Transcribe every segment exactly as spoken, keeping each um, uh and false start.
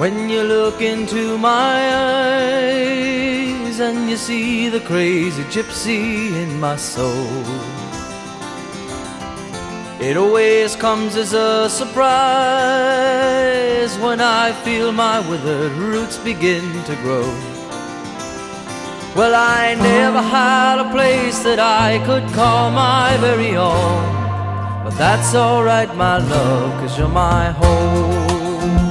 When you look into my eyes and you see the crazy gypsy in my soul, it always comes as a surprise when I feel my withered roots begin to grow. Well, I never had a place that I could call my very own, but that's alright, my love, 'cause you're my home.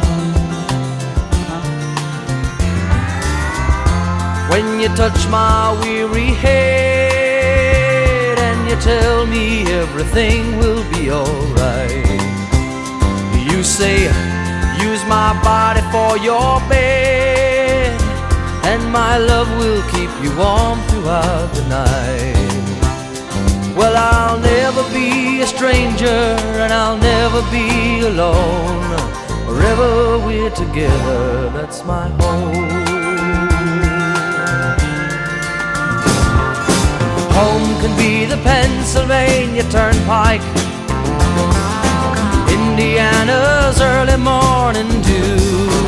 When you touch my weary head and you tell me everything will be alright, you say, use my body for your bed, and my love will keep you warm throughout the night. Well, I'll never be a stranger and I'll never be alone. Wherever we're together, that's my home. Home can be the Pennsylvania Turnpike, Indiana's early morning dew,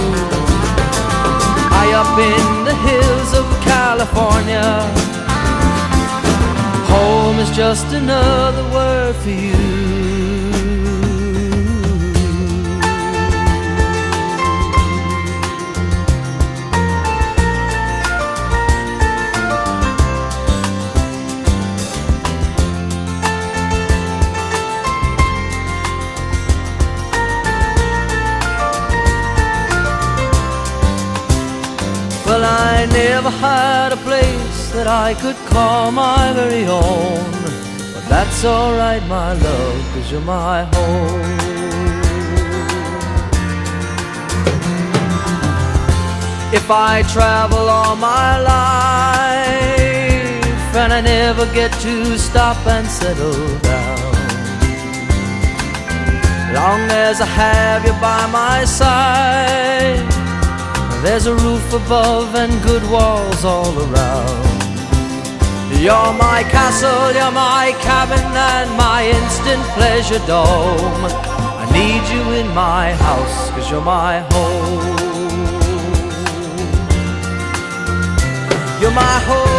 high up in the hills of California. Home is just another word for you. Well, I never had a place that I could call my very own, but that's alright, my love, 'cause you're my home. If I travel all my life and I never get to stop and settle down, long as I have you by my side, there's a roof above and good walls all around. You're my castle, you're my cabin and my instant pleasure dome. I need you in my house 'cause you're my home. You're my home.